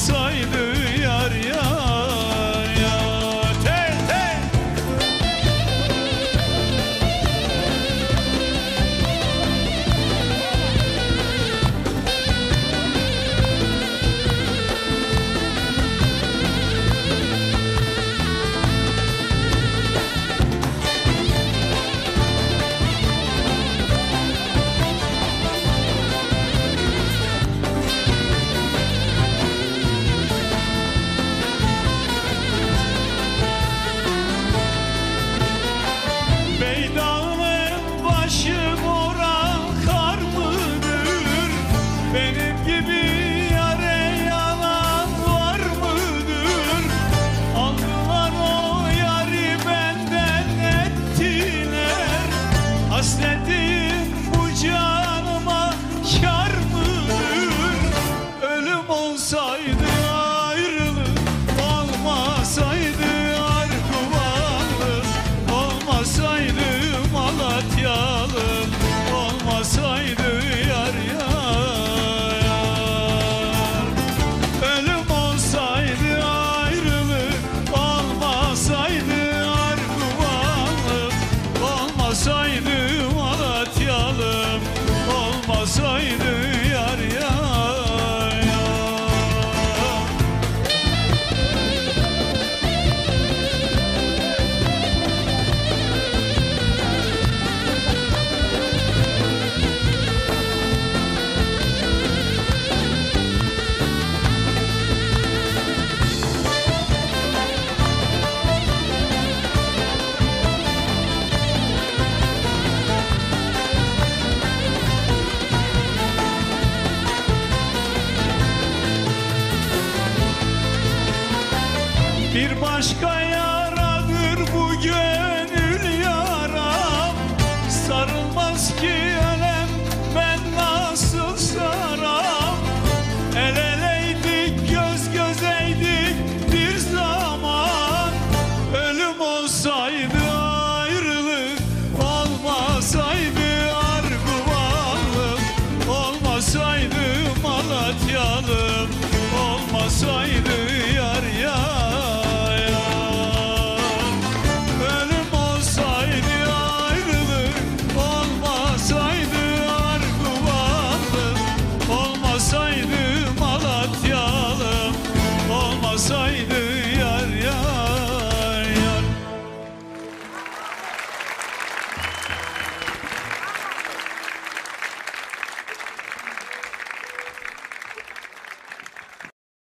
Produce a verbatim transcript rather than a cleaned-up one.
olmasaydı yar ya ya. Tel tel. Beydağın başı mora kar mıdır? Benim gibi yare yalan var mıdır? Aldılar o yari benden ettiler. Hasretim bu canıma kar mıdır? Ölüm olsaydı ayrılık olmasaydı, argümanlık olmasaydı, Malatyalım olmasaydı yar yar. Ölüm olsaydı ayrılık olmasaydı, argümanlık olmasaydı, Malatyalım olmasaydı yar yar. Bir başka yaradır bu göz.